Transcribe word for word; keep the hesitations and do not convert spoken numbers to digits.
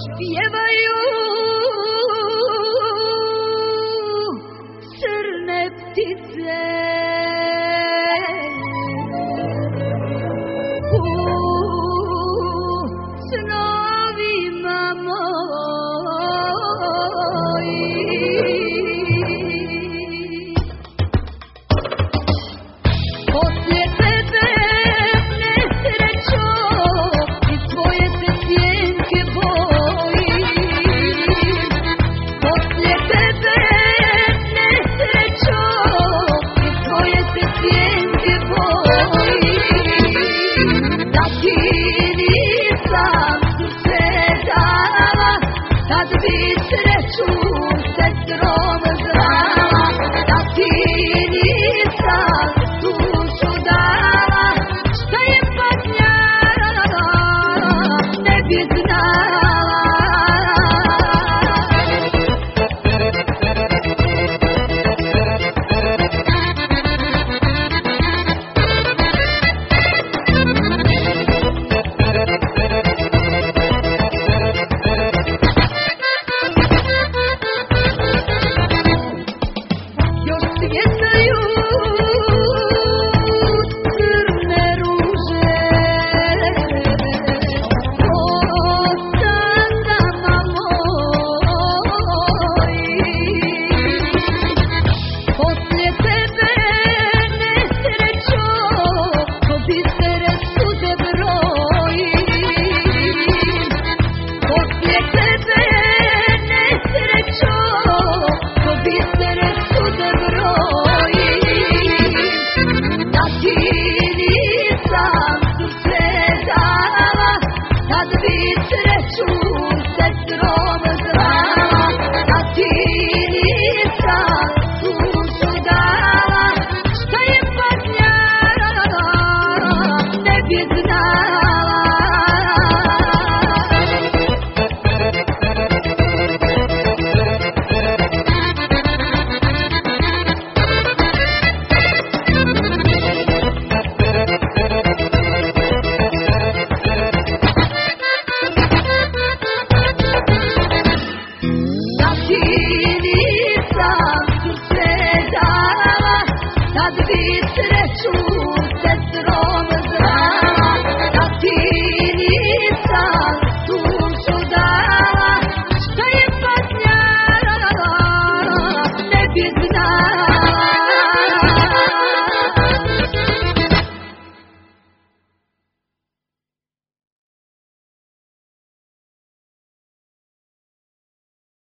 pjevaju crne ptice u snovima mojim. Poslije tebe nesrećo i tvoje se sjenke bojim. Poslije tebe nesrećo i tvoje se sjenke bojim. Da ti nisam susretala, tad bi sreću sestrom zvala. Da ti nisam dušu dala, šta je patnja ne bi znala. Još svjetaju crne ruže po stanama mojim. Poslije tebe nesrećo ko bisere suze brojim. Poslije tebe nesrećo ko bisere suze brojim. Da ti nisam susretala, tad bi sreću sestrom zvala. Da ti nisam dušu dala, šta je patnja ne bi znala. Da ti nisam susretala, tad bi sreću